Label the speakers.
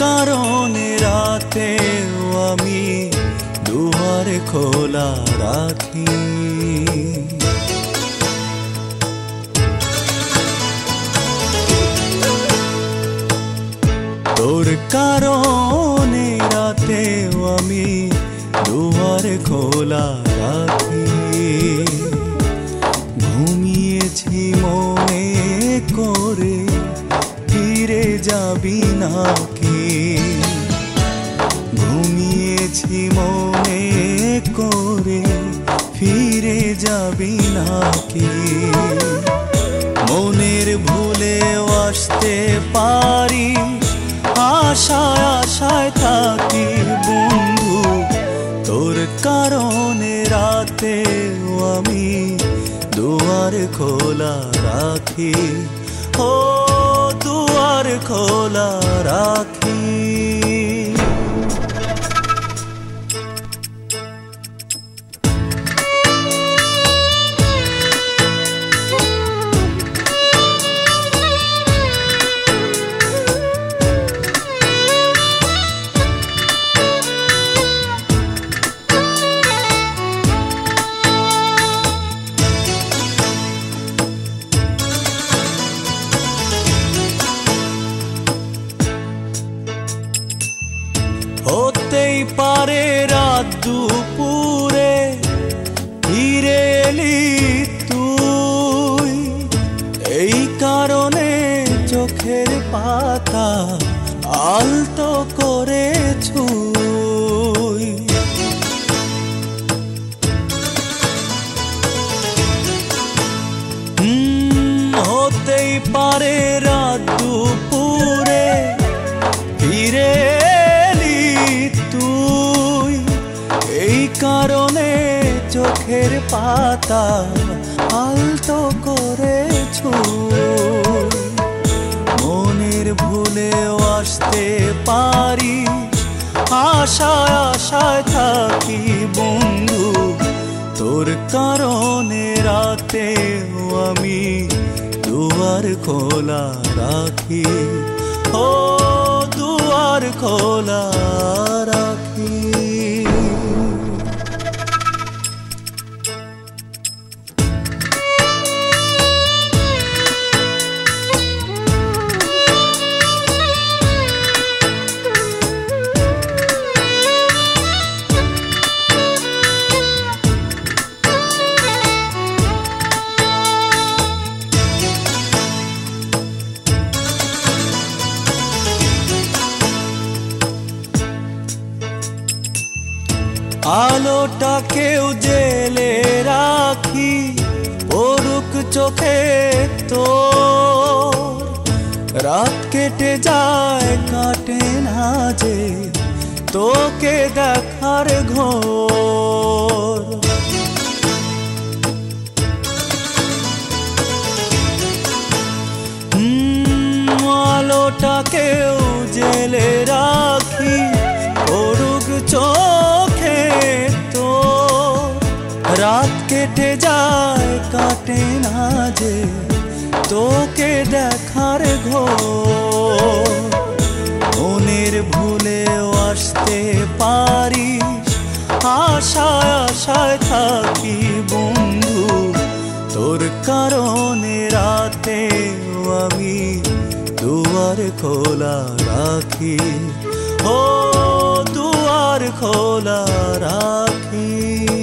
Speaker 1: কারণে রাতেও আমি দুয়ার খোলা রাখি। তোর কারণে রাতেও আমি দুয়ার খোলা রাখি। ঘুমিয়েছি মনে করে ফিরে যাবি নাকি? ঘুমিয়েছি মনে করে ফিরে যাবি নাকি? মনের ভুলেও আসতে পারি, আশায় আশায় থাকি বন্ধু। তোর কারণে রাতেও আমি দুয়ার খোলা রাখি। ও দুয়ার খোলা রাখি। হতেই পারে রাত দুপুরে ফিরে এলি তুই, এই কারণে চোখের পাতা আলতো করে ছুই। হতেই পারে রাত দুপুরে ফিরে কারণে চোখের পাতা আলতো করে ছুই। মনের ভুলেও আসতে পারি, আশায় আশায় থাকি বন্ধু। তোর কারণে রাতেও আমি দুয়ার খোলা রাখি। ও দুয়ার খোলা রাখি। আলোটাকেও জেলে রাখি, পড়ুক চোখে তোর। রাত কেটে যায় কাটে না যে তোকে দেখার ঘোর। আলোটাকেও জেলে রাখি, পড়ুক চোখে তোর। রাত কেটে যায় কাটে না যে তোকে দেখার ঘোর। মনের ভুলেও আসতে পারি, আশায় আশায় থাকি বন্ধু। তোর কারণে রাতেও আমি দুয়ার খোলা রাখি। ও দুয়ার খোলা রাখি।